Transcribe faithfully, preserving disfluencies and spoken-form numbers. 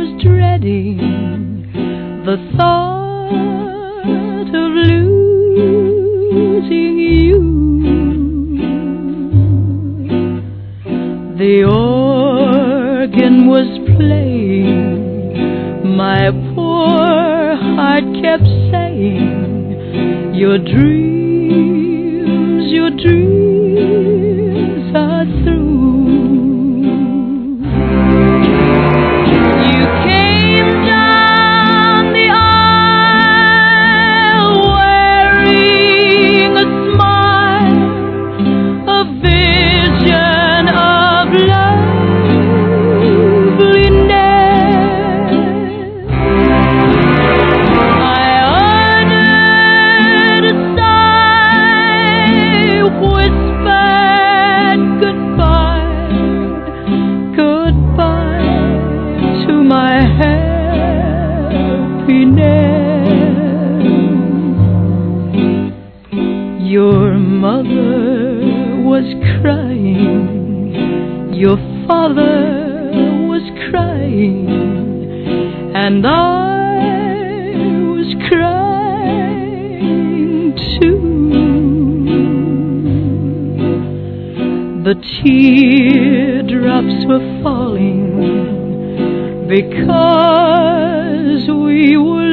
was dreading the thought of losing you. The organ was playing, my poor heart kept saying, your dreams, your dreams are through. You came down the aisle wearing a smile, a vision of loveliness. I uttered a sigh, whispered goodbye, goodbye to my happiness. Your mother was crying, your father was crying, and I was crying too. The teardrops were falling because we were